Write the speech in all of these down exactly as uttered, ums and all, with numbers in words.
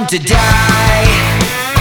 dumb to die.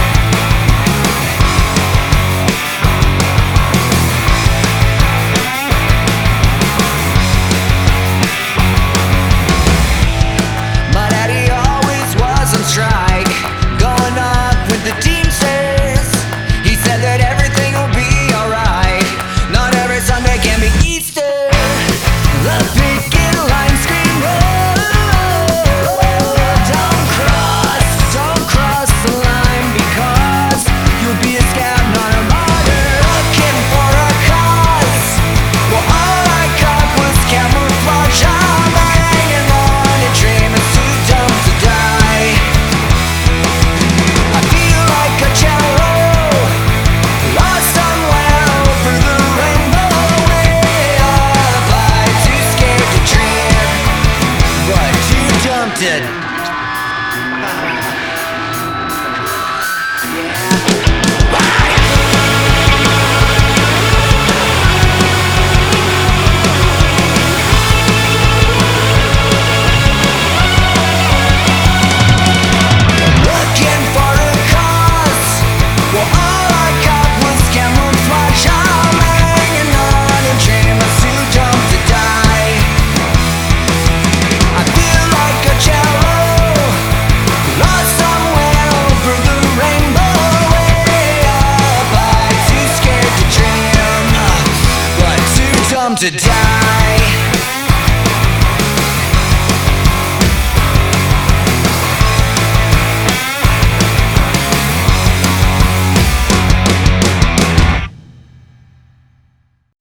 My daddy always was on strike, going up with the Teamsters. He said that everything will be alright. Not every Sunday can be Easter. The picket line scream, oh, don't cross, don't cross the line, because you'll be a scab, not a martyr. Looking for a cause, well all I got was camouflage. I'm hanging on a dream, it's too dumb to die. I feel like a cello, lost somewhere over the rainbow. Way up high, too scared to dream, but too dumb to looking for a cause, well all I got was camouflage. I'm hanging on a dream, I'm too dumb to die. I feel like a cello, lost somewhere over the rainbow. Way up high, too scared to dream, but too dumb to die.